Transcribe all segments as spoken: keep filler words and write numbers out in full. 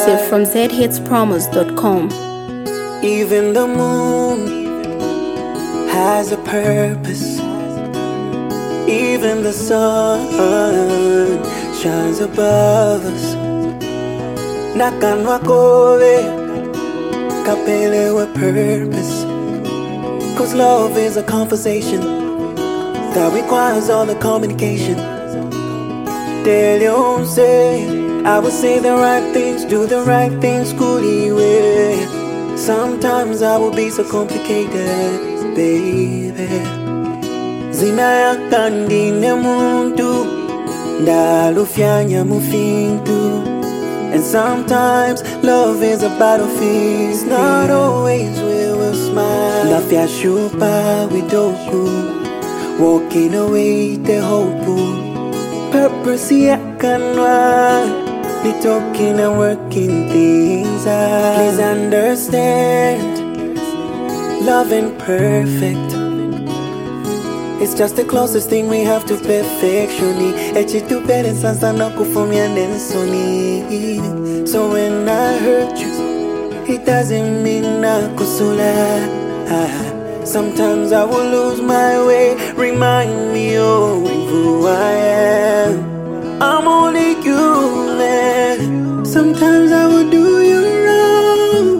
Exclusive from z hits promos dot com. Even the moon has a purpose. Even the sun shines above us. Nakanwa kove kapele with purpose. Cause love is a conversation that requires all the communication. De Leon say, I will say the right things, do the right things, coolly way. Sometimes I will be so complicated, baby. Zina yakandine muntu, ndalufyanya mufintu. And sometimes love is a battlefield. It's not always we will smile. Lafya shupa widoku, walking away the hope. Purpose yakanwa, be talking and working things out. Please understand, love ain't perfect. It's just the closest thing we have to perfection. Echi tu pere sansa na kufumia nensoni. So when I hurt you, it doesn't mean na kusula. Sometimes I will lose my way. Remind me of who I am. I'm only human. Sometimes I will do you wrong,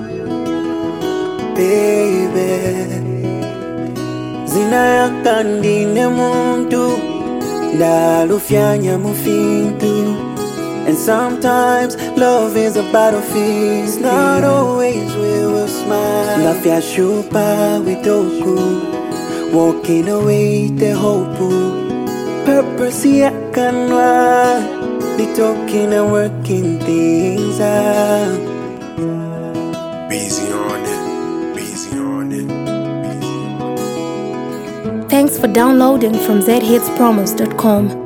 baby. Zina yakandine muntu, ndalufyanya mufintu. And sometimes love is a battlefield. It's not always we will smile. Lafya shupa widoku, walking away the hope. Purpose yakanwa, be talking and working things out. Busy on it, busy on it. Thanks for downloading from z hits promos dot com.